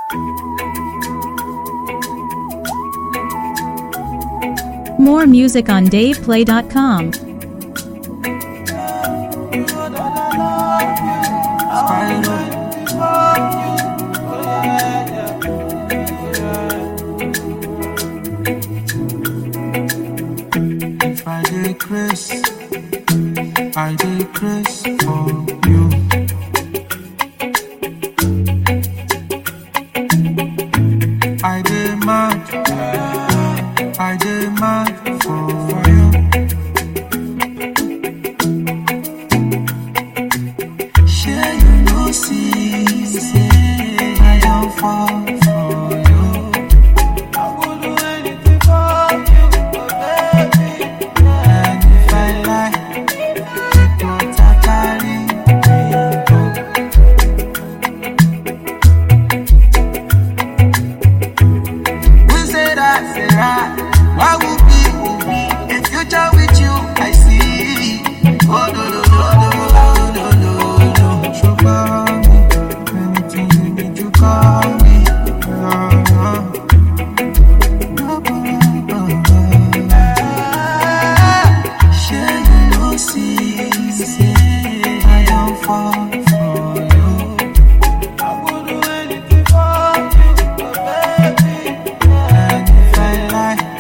More music on DavePlay.com. If I decrease, I decrease for you. I demand for you. Share you no see, say I don't fall for you. I would do anything for you, baby. And if I lie, what I carry, we say that, say that. Why would be a future with you? I see. Oh no no no no no no no. So call me anything you need. You call me. Share you no see, say I don't fall for you. I would do anything for you, baby. And if I lie.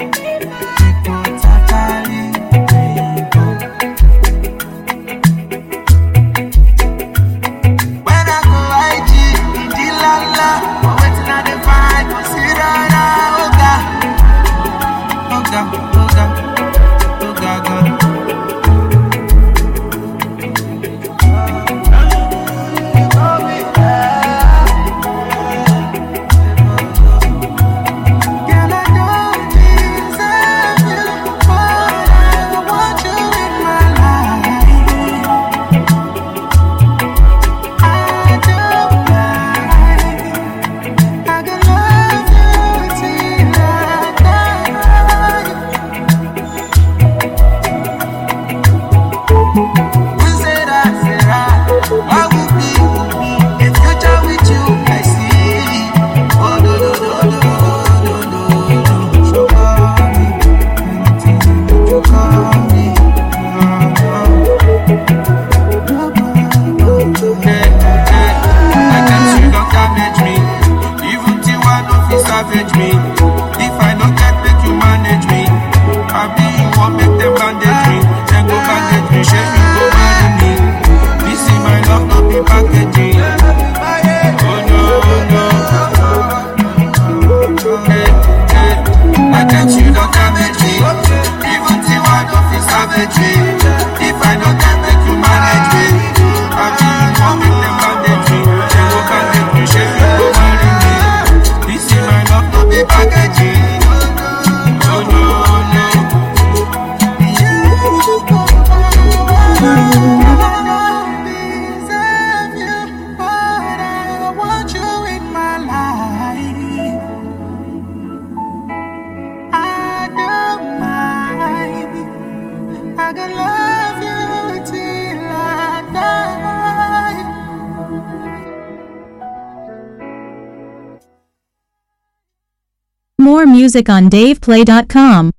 More music on DavePlay.com.